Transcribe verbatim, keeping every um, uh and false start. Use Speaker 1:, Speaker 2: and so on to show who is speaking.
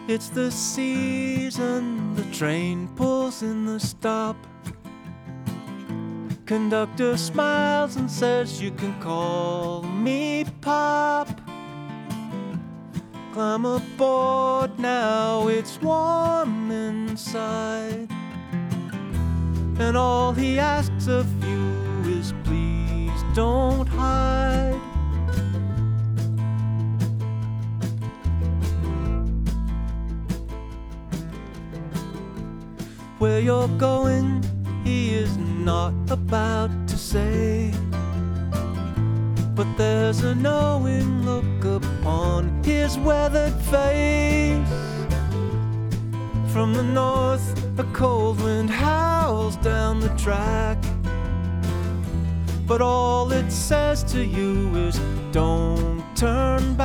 Speaker 1: It's the season, the train pulls in the stop. Conductor smiles and says you can call me Pop. Climb aboard now, it's warm inside. And all he asks of you is please don't hide. Where you're going, he is not about to say, but there's a knowing look upon his weathered face. From the north, a cold wind howls down the track, but all it says to you is don't turn